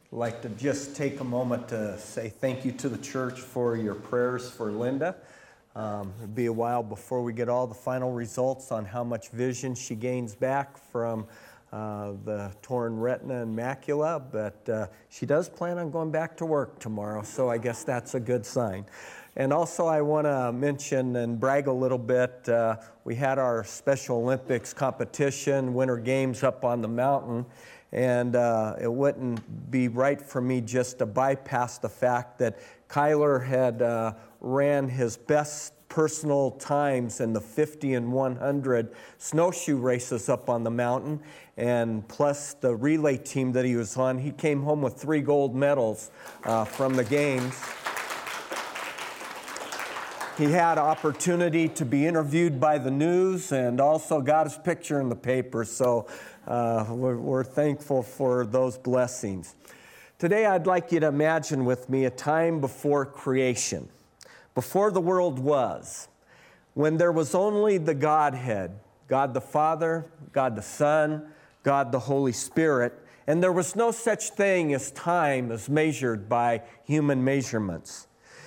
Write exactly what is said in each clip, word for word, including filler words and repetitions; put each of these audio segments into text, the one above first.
I'd like to just take a moment to say thank you to the church for your prayers for Linda. Um, it'll be a while before we get all the final results on how much vision she gains back from uh, the torn retina and macula, but uh, she does plan on going back to work tomorrow, so I guess that's a good sign. And also I want to mention and brag a little bit, uh, we had our Special Olympics competition, Winter Games up on the mountain, and uh, it wouldn't be right for me just to bypass the fact that Kyler had uh, ran his best personal times in the fifty and one hundred snowshoe races up on the mountain, and plus the relay team that he was on. He came home with three gold medals uh, from the games. He had opportunity to be interviewed by the news and also got his picture in the paper, so uh, we're, we're thankful for those blessings. Today I'd like you to imagine with me a time before creation, before the world was, when there was only the Godhead, God the Father, God the Son, God the Holy Spirit, and there was no such thing as time as measured by human measurements.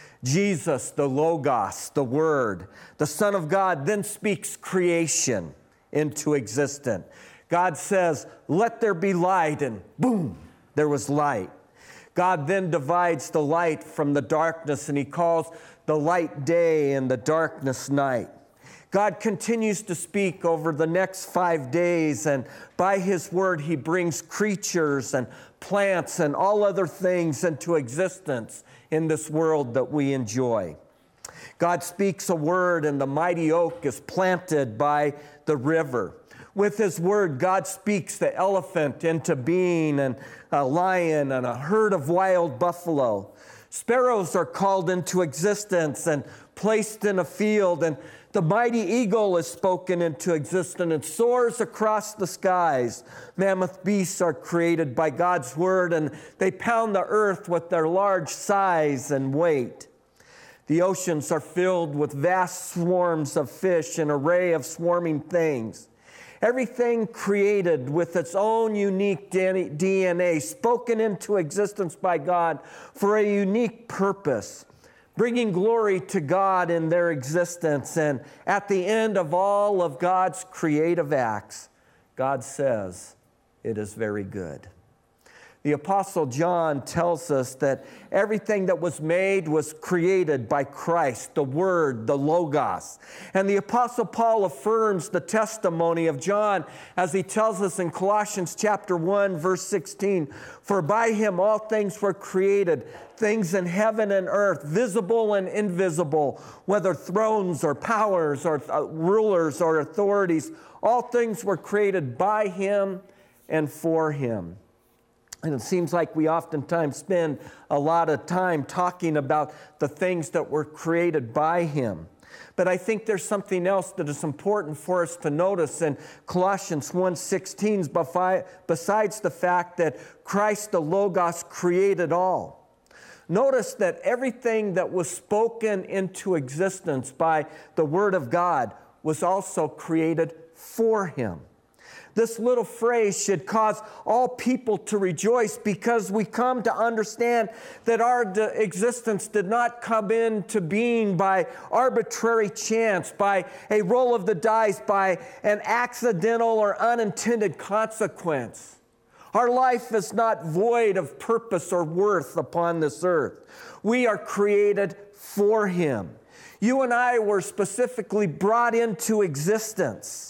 Jesus, the Logos, the Word, the Son of God, then speaks creation into existence. God says, "Let there be light," and boom, there was light. God then divides the light from the darkness, and He calls the light day and the darkness night. God continues to speak over the next five days, and by His Word, He brings creatures and plants and all other things into existence in this world that we enjoy. God speaks a word, and the mighty oak is planted by the river. With His Word, God speaks the elephant into being, and a lion and a herd of wild buffalo. Sparrows are called into existence and placed in a field, and the mighty eagle is spoken into existence and soars across the skies. Mammoth beasts are created by God's Word, and they pound the earth with their large size and weight. The oceans are filled with vast swarms of fish, an array of swarming things. Everything created with its own unique D N A, spoken into existence by God for a unique purpose, bringing glory to God in their existence. And at the end of all of God's creative acts, God says, "It is very good." The Apostle John tells us that everything that was made was created by Christ, the Word, the Logos. And the Apostle Paul affirms the testimony of John as he tells us in Colossians chapter one, verse sixteen, "For by Him all things were created, things in heaven and earth, visible and invisible, whether thrones or powers or uh, rulers or authorities. All things were created by Him and for Him." And it seems like we oftentimes spend a lot of time talking about the things that were created by Him. But I think there's something else that is important for us to notice in Colossians one sixteen, besides the fact that Christ the Logos created all. Notice that everything that was spoken into existence by the Word of God was also created for Him. This little phrase should cause all people to rejoice, because we come to understand that our existence did not come into being by arbitrary chance, by a roll of the dice, by an accidental or unintended consequence. Our life is not void of purpose or worth upon this earth. We are created for Him. You and I were specifically brought into existence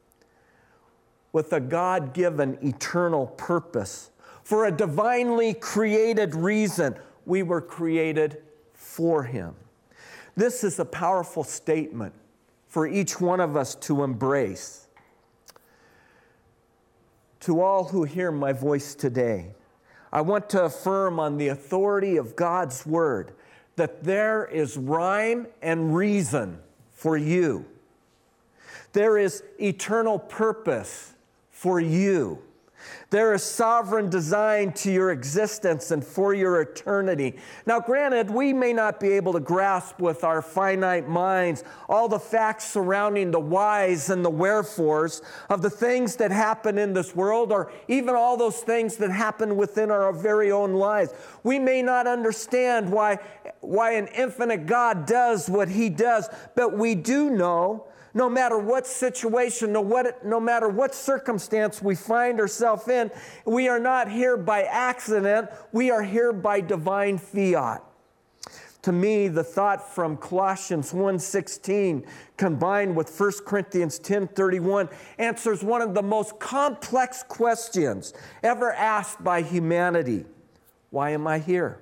with a God-given eternal purpose. For a divinely created reason, we were created for Him. This is a powerful statement for each one of us to embrace. To all who hear my voice today, I want to affirm on the authority of God's Word that there is rhyme and reason for you. There is eternal purpose for you. There is sovereign design to your existence and for your eternity. Now, granted, we may not be able to grasp with our finite minds all the facts surrounding the whys and the wherefores of the things that happen in this world, or even all those things that happen within our very own lives. We may not understand why, why an infinite God does what He does, but we do know, no matter what situation, no, what, no matter what circumstance we find ourselves in, we are not here by accident. We are here by divine fiat. To me, the thought from Colossians one sixteen combined with First Corinthians ten thirty-one answers one of the most complex questions ever asked by humanity. Why am I here?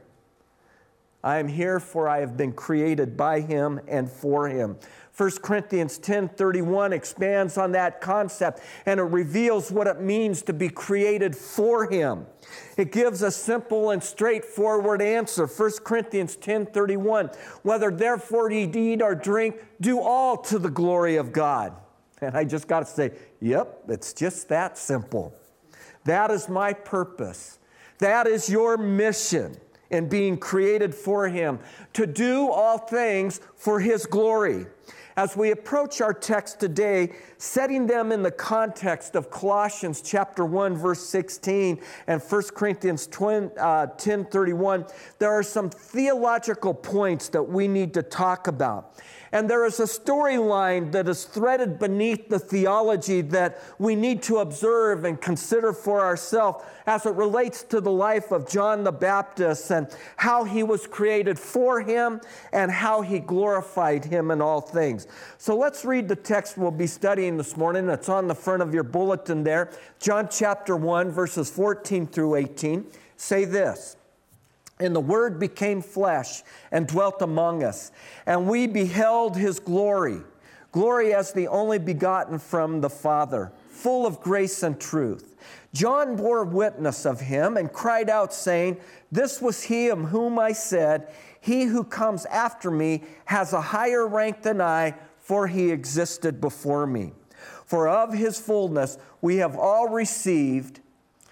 I am here for I have been created by Him and for Him. First Corinthians ten thirty-one expands on that concept, and it reveals what it means to be created for Him. It gives a simple and straightforward answer. First Corinthians ten thirty-one, whether therefore ye eat or drink, do all to the glory of God. And I just got to say, yep, it's just that simple. That is my purpose. That is your mission in being created for Him, to do all things for His glory. As we approach our text today, setting them in the context of Colossians chapter one, verse sixteen, and First Corinthians ten thirty-one, there are some theological points that we need to talk about. And there is a storyline that is threaded beneath the theology that we need to observe and consider for ourselves as it relates to the life of John the Baptist and how he was created for Him and how He glorified Him in all things. So let's read the text we'll be studying this morning. It's on the front of your bulletin there. John chapter one, verses fourteen through eighteen say this. And the Word became flesh and dwelt among us, and we beheld His glory, glory as the only begotten from the Father, full of grace and truth. John bore witness of Him and cried out, saying, This was He of whom I said, He who comes after me has a higher rank than I, for He existed before me. For of His fullness we have all received,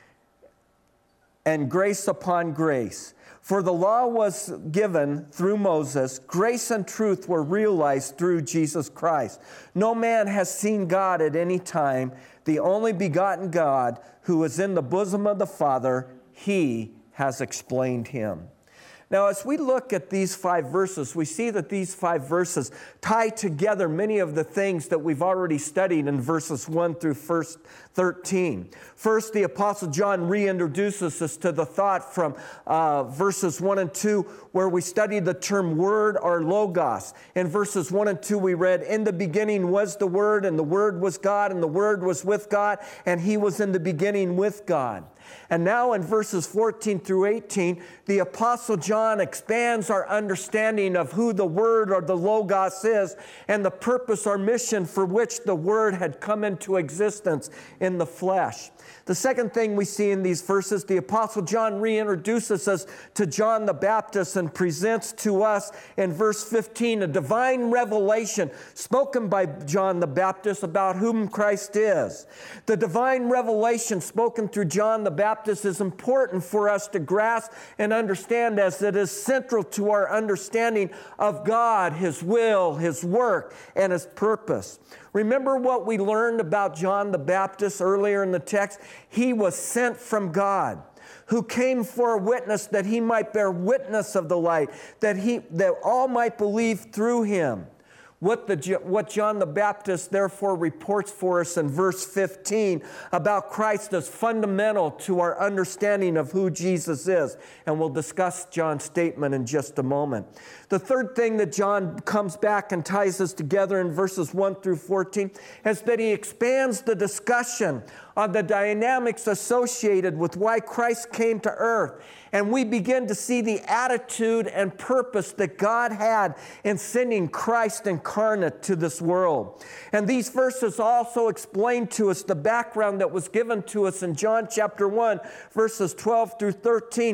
and grace upon grace. For the law was given through Moses, grace and truth were realized through Jesus Christ. No man has seen God at any time. The only begotten God who is in the bosom of the Father, He has explained Him. Now, as we look at these five verses, we see that these five verses tie together many of the things that we've already studied in verses one through thirteen. First, the Apostle John reintroduces us to the thought from uh, verses one and two, where we studied the term word or logos. In verses one and two, we read, In the beginning was the Word, and the Word was God, and the Word was with God, and He was in the beginning with God. And now in verses fourteen through eighteen, the Apostle John expands our understanding of who the Word or the Logos is and the purpose or mission for which the Word had come into existence in the flesh. The second thing we see in these verses, the Apostle John reintroduces us to John the Baptist and presents to us in verse fifteen a divine revelation spoken by John the Baptist about whom Christ is. The divine revelation spoken through John the Baptist is important for us to grasp and understand, as it is central to our understanding of God, His will, His work, and His purpose. Remember what we learned about John the Baptist earlier in the text? He was sent from God, who came for a witness that He might bear witness of the light, that he that all might believe through Him. What, the, what John the Baptist therefore reports for us in verse fifteen about Christ is fundamental to our understanding of who Jesus is. And we'll discuss John's statement in just a moment. The third thing that John comes back and ties us together in verses one through fourteen is that he expands the discussion on the dynamics associated with why Christ came to earth. And we begin to see the attitude and purpose that God had in sending Christ incarnate to this world. And these verses also explain to us the background that was given to us in John chapter one, verses twelve through thirteen,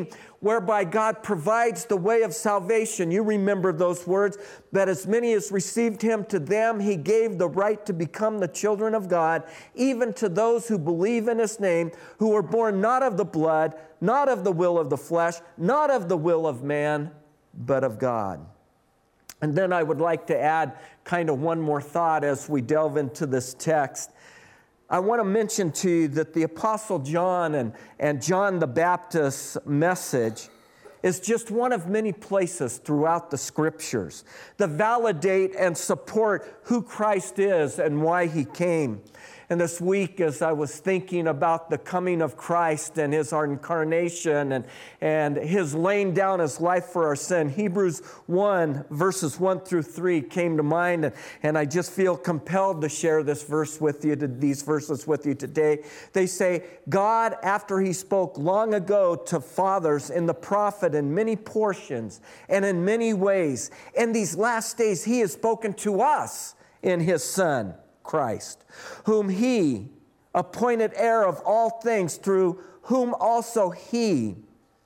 whereby God provides the way of salvation. You remember those words, that as many as received him, to them he gave the right to become the children of God, even to those who believe in his name, who were born not of the blood, not of the will of the flesh, not of the will of man, but of God. And then I would like to add kind of one more thought as we delve into this text. I want to mention to you that the Apostle John and, and John the Baptist's message is just one of many places throughout the Scriptures that validate and support who Christ is and why he came. And this week, as I was thinking about the coming of Christ and his incarnation and, and his laying down his life for our sin, Hebrews one, verses one through three came to mind. And, and I just feel compelled to share this verse with you, these verses with you today. They say, God, after he spoke long ago to fathers in the prophet in many portions and in many ways, in these last days he has spoken to us in his Son, Christ, whom he appointed heir of all things, through whom also he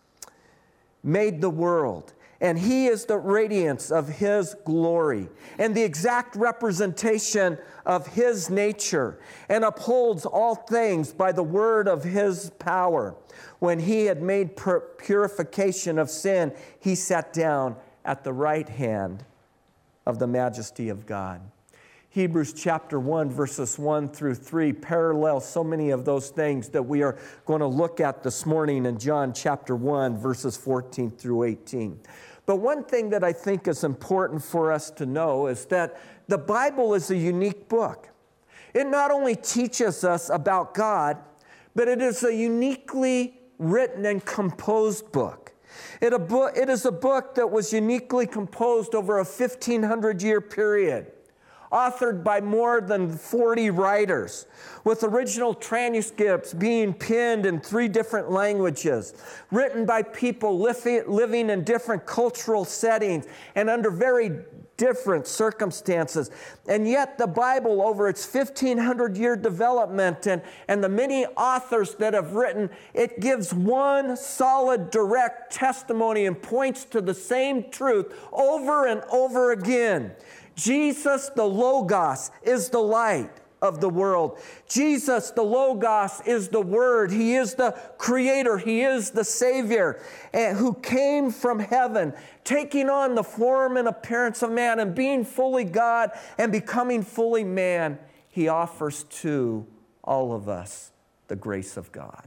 made the world. And he is the radiance of his glory and the exact representation of his nature, and upholds all things by the word of his power. When he had made pur- purification of sin, he sat down at the right hand of the majesty of God. Hebrews chapter one, verses one through three parallel so many of those things that we are going to look at this morning in John chapter one, verses fourteen through eighteen. But one thing that I think is important for us to know is that the Bible is a unique book. It not only teaches us about God, but it is a uniquely written and composed book. It, a book, it is a book that was uniquely composed over a fifteen hundred year period, authored by more than forty writers, with original transcripts being penned in three different languages, written by people living in different cultural settings and under very different circumstances. And yet the Bible, over its fifteen hundred year development and, and the many authors that have written, it gives one solid, direct testimony and points to the same truth over and over again. Jesus, the Logos, is the light of the world. Jesus, the Logos, is the Word. He is the Creator. He is the Savior, and who came from heaven, taking on the form and appearance of man, and being fully God and becoming fully man, he offers to all of us the grace of God.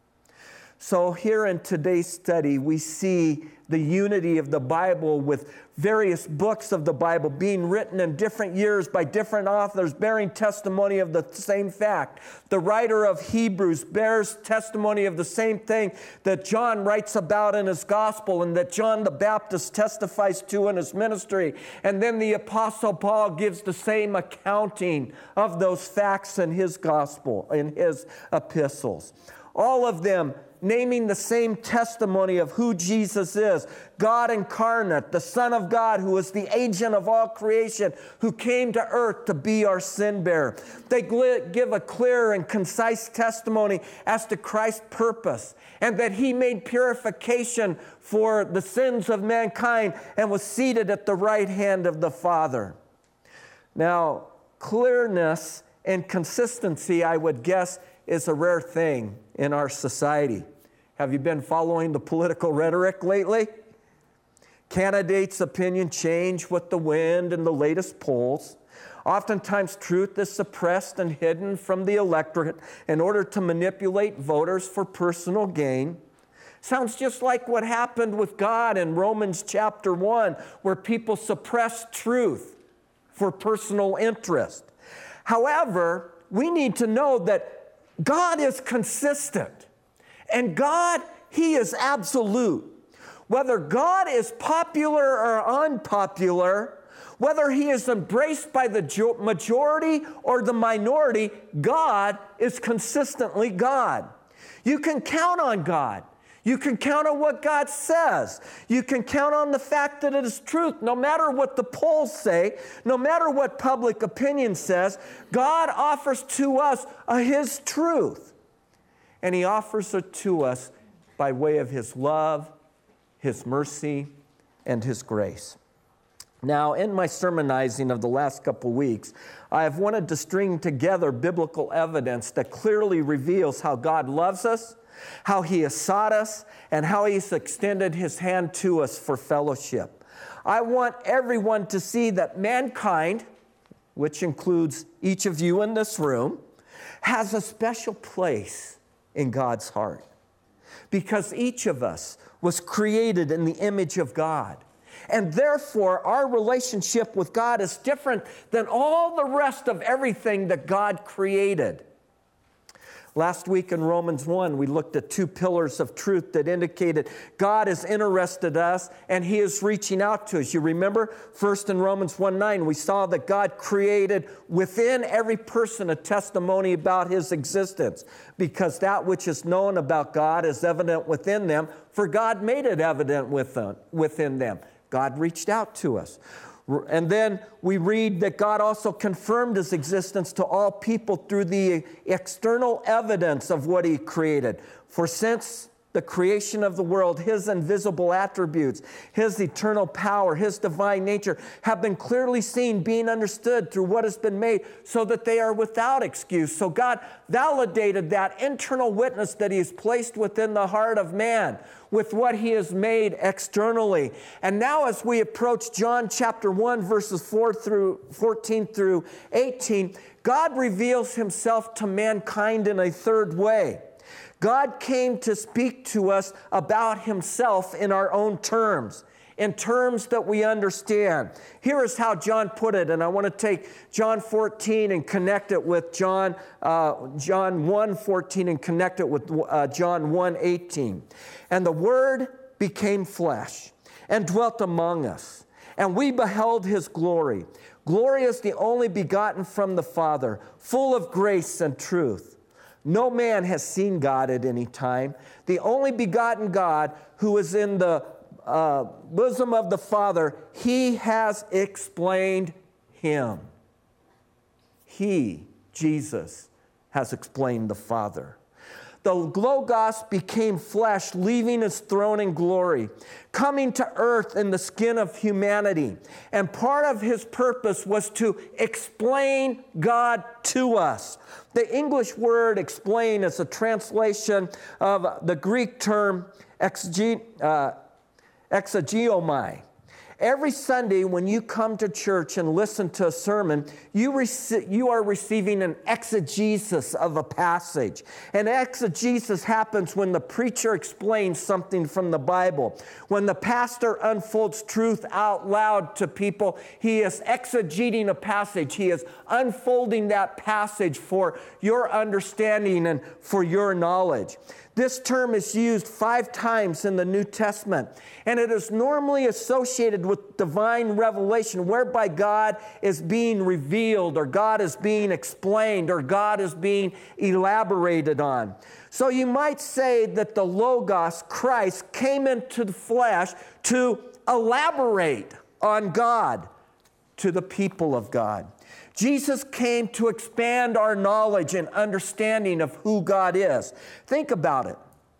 So here in today's study, we see the unity of the Bible with various books of the Bible being written in different years by different authors, bearing testimony of the same fact. The writer of Hebrews bears testimony of the same thing that John writes about in his gospel and that John the Baptist testifies to in his ministry. And then the Apostle Paul gives the same accounting of those facts in his gospel, in his epistles. All of them naming the same testimony of who Jesus is, God incarnate, the Son of God, who is the agent of all creation, who came to earth to be our sin bearer. They give a clear and concise testimony as to Christ's purpose, and that he made purification for the sins of mankind and was seated at the right hand of the Father. Now, clearness and consistency, I would guess, is a rare thing in our society. Have you been following the political rhetoric lately? Candidates' opinion change with the wind and the latest polls. Oftentimes, truth is suppressed and hidden from the electorate in order to manipulate voters for personal gain. Sounds just like what happened with God in Romans chapter one, where people suppressed truth for personal interest. However, we need to know that God is consistent, and God, he is absolute. Whether God is popular or unpopular, whether he is embraced by the majority or the minority, God is consistently God. You can count on God. You can count on what God says. You can count on the fact that it is truth. No matter what the polls say, no matter what public opinion says, God offers to us uh, his truth. And he offers it to us by way of his love His mercy, and His grace. Now, in my sermonizing of the last couple weeks, I have wanted to string together biblical evidence that clearly reveals how God loves us, how He has sought us, and how He's extended His hand to us for fellowship. I want everyone to see that mankind, which includes each of you in this room, has a special place in God's heart. Because each of us was created in the image of God. And therefore, our relationship with God is different than all the rest of everything that God created. Last week in Romans one, we looked at two pillars of truth that indicated God is interested in us and He is reaching out to us. You remember? First in Romans one nine, we saw that God created within every person a testimony about His existence, because that which is known about God is evident within them, for God made it evident within them. God reached out to us. And then we read that God also confirmed His existence to all people through the external evidence of what He created. For since the creation of the world, His invisible attributes, His eternal power, His divine nature have been clearly seen, being understood through what has been made, so that they are without excuse. So God validated that internal witness that He has placed within the heart of man with what He has made externally. And now as we approach John chapter one, verses four through fourteen through eighteen, God reveals Himself to mankind in a third way. God came to speak to us about Himself in our own terms, in terms that we understand. Here is how John put it, and I want to take John fourteen and connect it with John, uh, John one fourteen and connect it with uh, John one eighteen. And the Word became flesh and dwelt among us, and we beheld His glory. Glory is the only begotten from the Father, full of grace and truth. No man has seen God at any time. The only begotten God who is in the uh, bosom of the Father, He has explained Him. He, Jesus, has explained the Father. The Logos became flesh, leaving His throne in glory, coming to earth in the skin of humanity. And part of His purpose was to explain God to us. The English word explain is a translation of the Greek term exege, uh, exegeomai. Every Sunday when you come to church and listen to a sermon, you, rec- you are receiving an exegesis of a passage. And exegesis happens when the preacher explains something from the Bible. When the pastor unfolds truth out loud to people, he is exegeting a passage. He is unfolding that passage for your understanding and for your knowledge. This term is used five times in the New Testament, and it is normally associated with divine revelation, whereby God is being revealed, or God is being explained, or God is being elaborated on. So you might say that the Logos, Christ, came into the flesh to elaborate on God to the people of God. Jesus came to expand our knowledge and understanding of who God is. Think about it.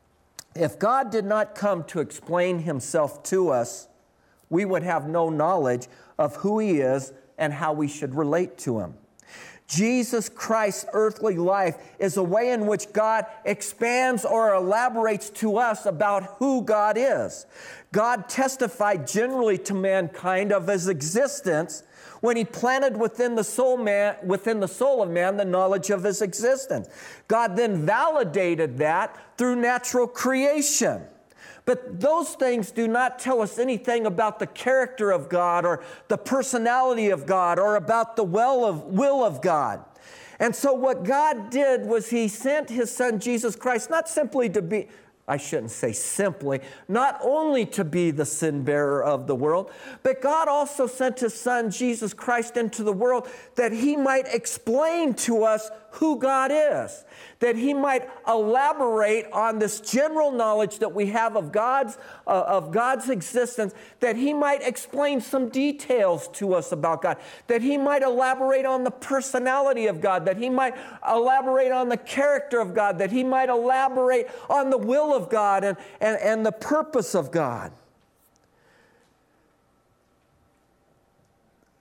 If God did not come to explain Himself to us, we would have no knowledge of who He is and how we should relate to Him. Jesus Christ's earthly life is a way in which God expands or elaborates to us about who God is. God testified generally to mankind of His existence when He planted within the soul man, within the soul of man the knowledge of His existence. God then validated that through natural creation. But those things do not tell us anything about the character of God or the personality of God or about the will of, will of God. And so what God did was He sent His Son Jesus Christ not simply to be, I shouldn't say simply, not only to be the sin bearer of the world, but God also sent His Son Jesus Christ into the world that He might explain to us who God is, that He might elaborate on this general knowledge that we have of God's, uh, of God's existence, that He might explain some details to us about God, that He might elaborate on the personality of God, that He might elaborate on the character of God, that He might elaborate on the will of God and, and, and the purpose of God.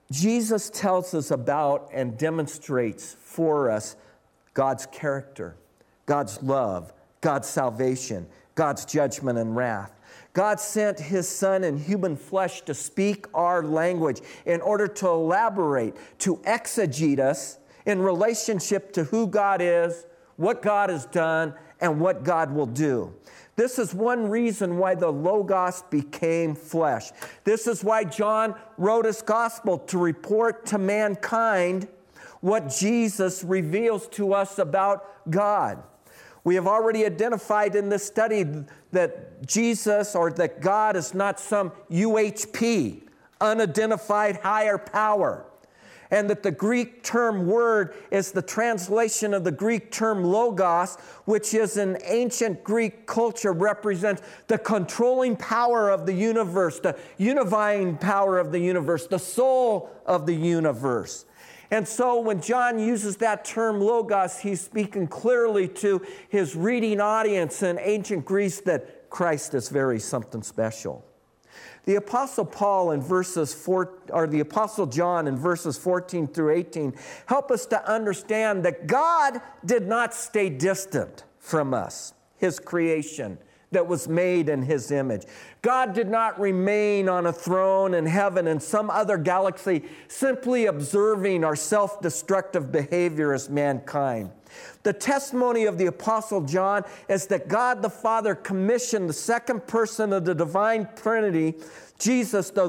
Jesus tells us about and demonstrates for us God's character, God's love, God's salvation, God's judgment and wrath. God sent His Son in human flesh to speak our language in order to elaborate, to exegete us in relationship to who God is, what God has done, and what God will do. This is one reason why the Logos became flesh. This is why John wrote his gospel, to report to mankind what Jesus reveals to us about God. We have already identified in this study that Jesus, or that God, is not some U H P, unidentified higher power, and that the Greek term word is the translation of the Greek term logos, which is in ancient Greek culture represents the controlling power of the universe, the unifying power of the universe, the soul of the universe. And so when John uses that term logos, he's speaking clearly to his reading audience in ancient Greece that Christ is very something special. The Apostle Paul in verses four, or the Apostle John in verses fourteen through eighteen, help us to understand that God did not stay distant from us, His creation that was made in His image. God did not remain on a throne in heaven in some other galaxy, simply observing our self-destructive behavior as mankind. The testimony of the Apostle John is that God the Father commissioned the second person of the divine Trinity, Jesus the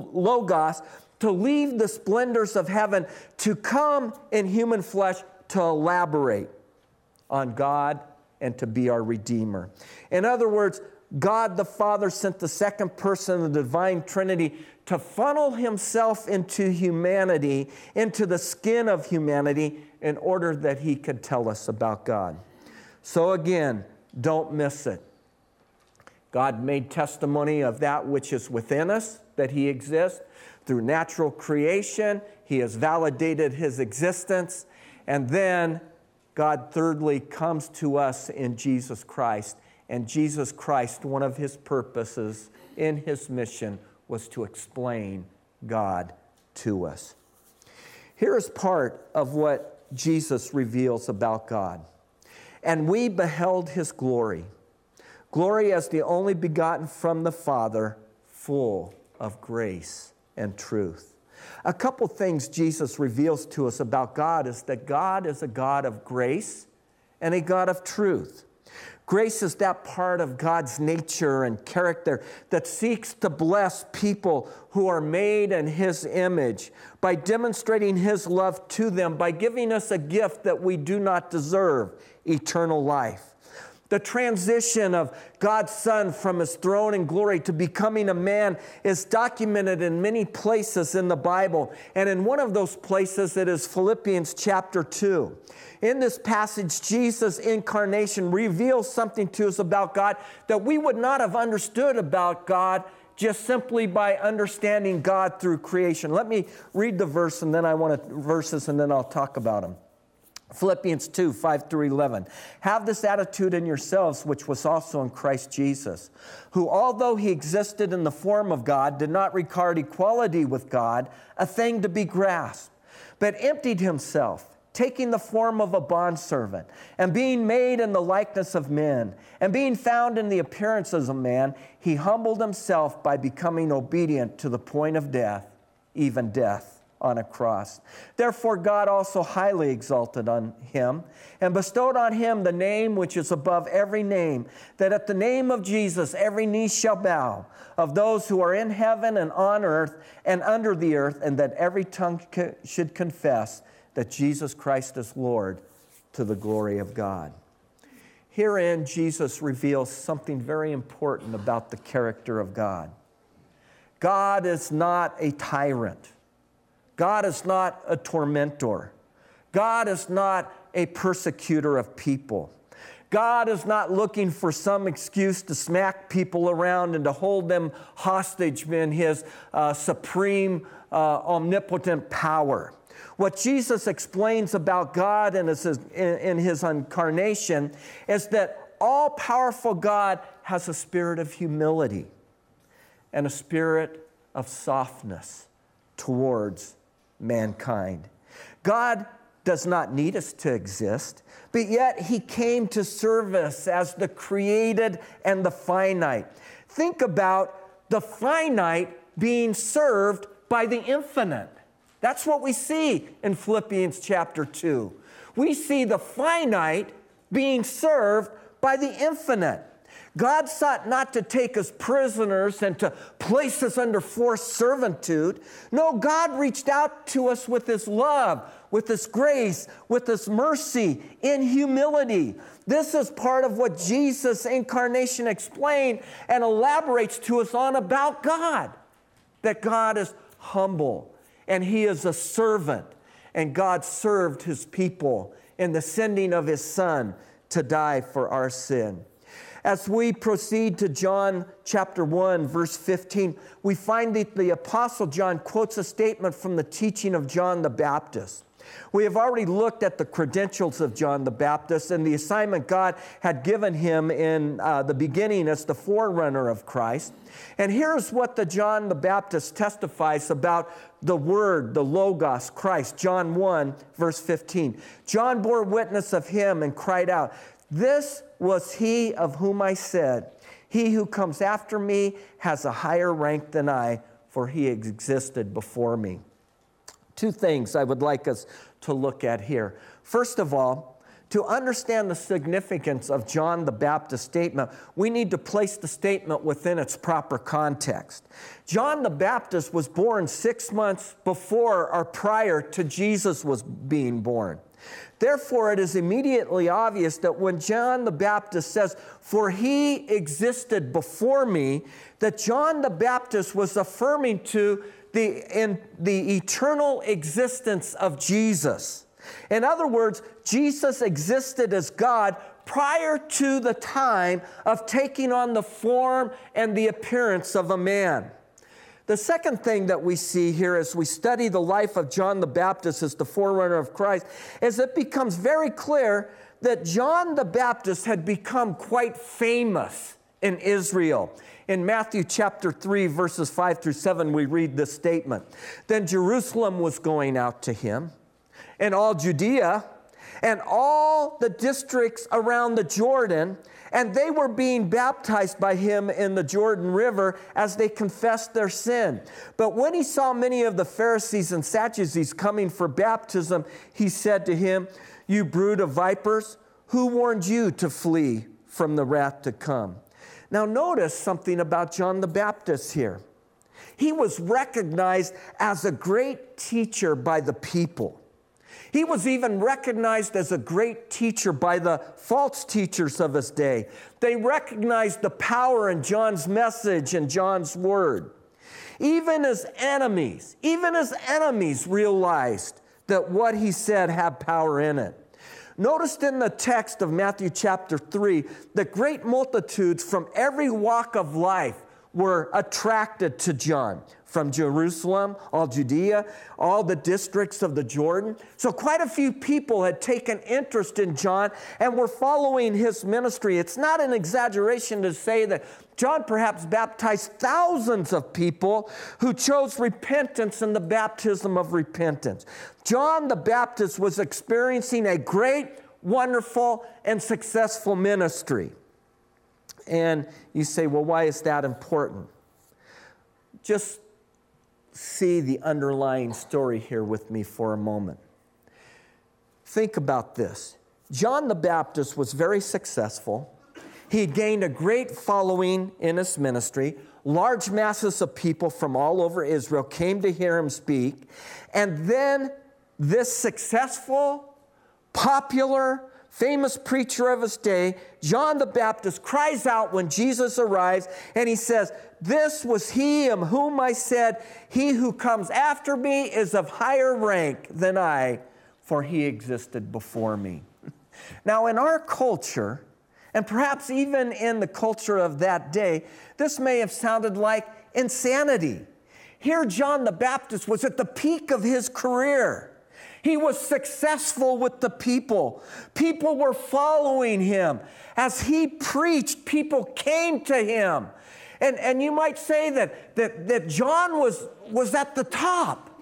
Logos, to leave the splendors of heaven, to come in human flesh to elaborate on God and to be our Redeemer. In other words, God the Father sent the second person of the divine Trinity to funnel Himself into humanity, into the skin of humanity, in order that He could tell us about God. So again, don't miss it. God made testimony of that which is within us, that He exists. Through natural creation, He has validated His existence. And then God, thirdly, comes to us in Jesus Christ. And Jesus Christ, one of His purposes in His mission was to explain God to us. Here is part of what Jesus reveals about God. And we beheld His glory, glory as the only begotten from the Father, full of grace and truth. A couple things Jesus reveals to us about God is that God is a God of grace and a God of truth. Grace is that part of God's nature and character that seeks to bless people who are made in His image by demonstrating His love to them, by giving us a gift that we do not deserve, eternal life. The transition of God's Son from His throne in glory to becoming a man is documented in many places in the Bible. And in one of those places, it is Philippians chapter two. In this passage, Jesus' incarnation reveals something to us about God that we would not have understood about God just simply by understanding God through creation. Let me read the verse and then I want to, verses and then I'll talk about them. Philippians two, five through eleven. Have this attitude in yourselves, which was also in Christ Jesus, who, although He existed in the form of God, did not regard equality with God a thing to be grasped, but emptied Himself, taking the form of a bondservant, and being made in the likeness of men, and being found in the appearance as a man, He humbled Himself by becoming obedient to the point of death, even death on a cross. Therefore God also highly exalted on Him and bestowed on Him the name which is above every name, that at the name of Jesus every knee shall bow, of those who are in heaven and on earth and under the earth, and that every tongue co- should confess that Jesus Christ is Lord, to the glory of God. Herein Jesus reveals something very important about the character of God. God is not a tyrant. God is not a tormentor. God is not a persecutor of people. God is not looking for some excuse to smack people around and to hold them hostage in His uh, supreme, uh, omnipotent power. What Jesus explains about God in His, in His incarnation is that all-powerful God has a spirit of humility and a spirit of softness towards mankind. God does not need us to exist, but yet he came to serve us as the created and the finite. Think about the finite being served by the infinite. That's what we see in Philippians chapter two. We see the finite being served by the infinite. God sought not to take us prisoners and to place us under forced servitude. No, God reached out to us with His love, with His grace, with His mercy, in humility. This is part of what Jesus' incarnation explained and elaborates to us on about God. That God is humble and He is a servant. And God served His people in the sending of His Son to die for our sin. As we proceed to John chapter one, verse fifteen, we find that the Apostle John quotes a statement from the teaching of John the Baptist. We have already looked at the credentials of John the Baptist and the assignment God had given him in uh, the beginning as the forerunner of Christ. And here's what the John the Baptist testifies about the Word, the Logos, Christ. John one, verse fifteen. John bore witness of Him and cried out, "This was He of whom I said, He who comes after me has a higher rank than I, for He existed before me." Two things I would like us to look at here. First of all, to understand the significance of John the Baptist's statement, we need to place the statement within its proper context. John the Baptist was born six months before or prior to Jesus was being born. Therefore, it is immediately obvious that when John the Baptist says, "For He existed before me," that John the Baptist was affirming to the, in the eternal existence of Jesus. In other words, Jesus existed as God prior to the time of taking on the form and the appearance of a man. The second thing that we see here as we study the life of John the Baptist as the forerunner of Christ is it becomes very clear that John the Baptist had become quite famous in Israel. In Matthew chapter three, verses five through seven, we read this statement. "Then Jerusalem was going out to him, and all Judea, and all the districts around the Jordan, and they were being baptized by him in the Jordan River as they confessed their sin. But when he saw many of the Pharisees and Sadducees coming for baptism, he said to him, 'You brood of vipers, who warned you to flee from the wrath to come?'" Now notice something about John the Baptist here. He was recognized as a great teacher by the people. He was even recognized as a great teacher by the false teachers of his day. They recognized the power in John's message and John's word. Even his enemies, even his enemies realized that what he said had power in it. Noticed in the text of Matthew chapter three that great multitudes from every walk of life were attracted to John. From Jerusalem, all Judea, all the districts of the Jordan. So quite a few people had taken interest in John and were following his ministry. It's not an exaggeration to say that John perhaps baptized thousands of people who chose repentance and the baptism of repentance. John the Baptist was experiencing a great, wonderful, and successful ministry. And you say, well, why is that important? Just see the underlying story here with me for a moment. Think about this. John the Baptist was very successful. He gained a great following in his ministry. Large masses of people from all over Israel came to hear him speak. And then this successful, popular, famous preacher of his day, John the Baptist, cries out when Jesus arrives, and he says, "This was he of whom I said, he who comes after me is of higher rank than I, for he existed before me." Now, in our culture, and perhaps even in the culture of that day, this may have sounded like insanity. Here, John the Baptist was at the peak of his career. He was successful with the people. People were following him. As he preached, people came to him. And, and you might say that, that, that John was, was at the top.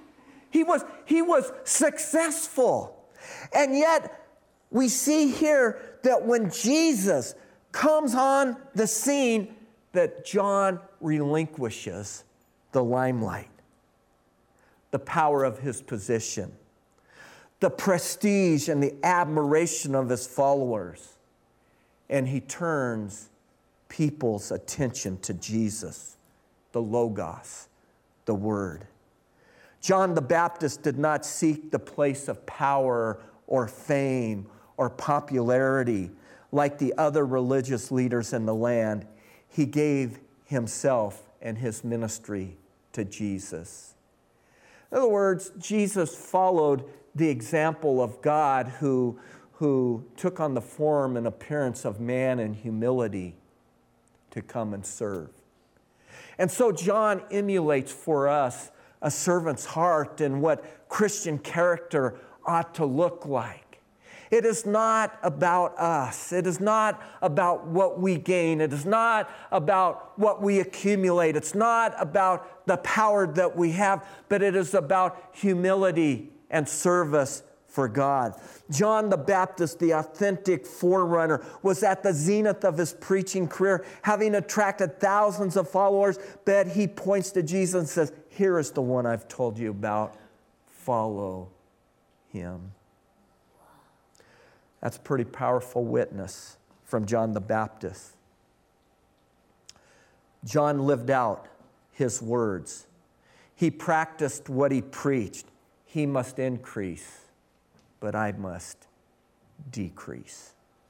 He was, he was successful. And yet, we see here that when Jesus comes on the scene, that John relinquishes the limelight, the power of his position, the prestige and the admiration of his followers, and he turns people's attention to Jesus, the Logos, the Word. John the Baptist did not seek the place of power or fame or popularity like the other religious leaders in the land. He gave himself and his ministry to Jesus. In other words, Jesus followed the example of God who, who took on the form and appearance of man in humility to come and serve. And so John emulates for us a servant's heart and what Christian character ought to look like. It is not about us. It is not about what we gain. It is not about what we accumulate. It's not about the power that we have, but it is about humility and service for God. John the Baptist, the authentic forerunner, was at the zenith of his preaching career, having attracted thousands of followers, but he points to Jesus and says, "Here is the one I've told you about. Follow him." That's a pretty powerful witness from John the Baptist. John lived out his words. He practiced what he preached. He must increase, but I must decrease.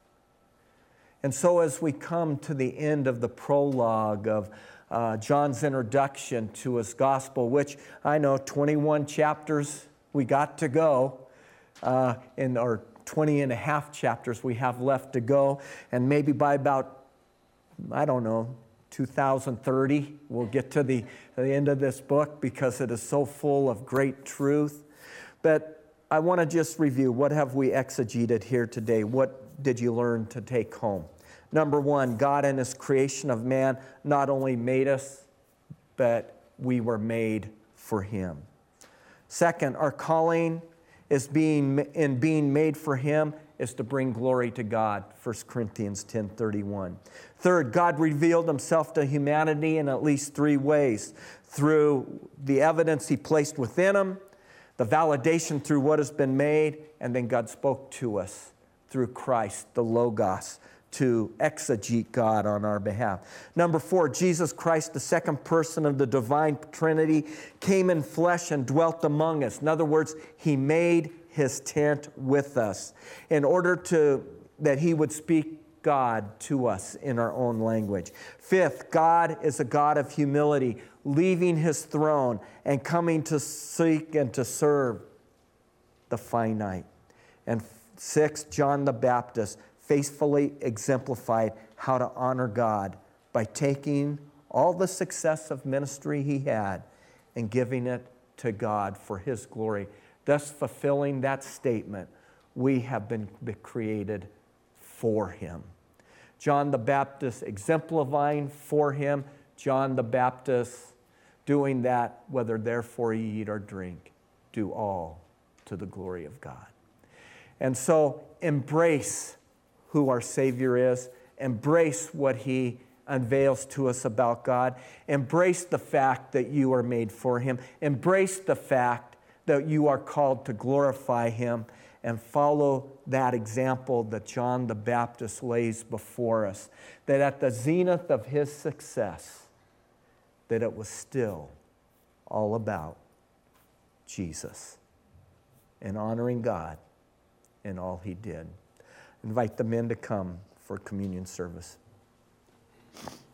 And so as we come to the end of the prologue of uh, John's introduction to his gospel, which I know twenty-one chapters we got to go, uh, in our twenty and a half chapters we have left to go, and maybe by about, I don't know, two thousand thirty, we'll get to the, the end of this book because it is so full of great truth. But I want to just review, what have we exegeted here today? What did you learn to take home? Number one, God in his creation of man not only made us, but we were made for him. Second, our calling is being in being made for him is to bring glory to God, First Corinthians ten thirty-one. Third, God revealed himself to humanity in at least three ways: through the evidence he placed within him, the validation through what has been made, and then God spoke to us through Christ, the Logos, to exegete God on our behalf. Number four, Jesus Christ, the second person of the divine Trinity, came in flesh and dwelt among us. In other words, he made his tent with us in order to that he would speak God to us in our own language. Fifth, God is a God of humility, leaving his throne and coming to seek and to serve the finite. And sixth, John the Baptist faithfully exemplified how to honor God by taking all the success of ministry he had and giving it to God for his glory, thus fulfilling that statement, we have been created for him. John the Baptist exemplifying for him, John the Baptist doing that, whether therefore ye eat or drink, do all to the glory of God. And so embrace who our Savior is. Embrace what he unveils to us about God. Embrace the fact that you are made for him. Embrace the fact that you are called to glorify him, and follow that example that John the Baptist lays before us, that at the zenith of his success, that it was still all about Jesus and honoring God in all he did. Invite the men to come for communion service.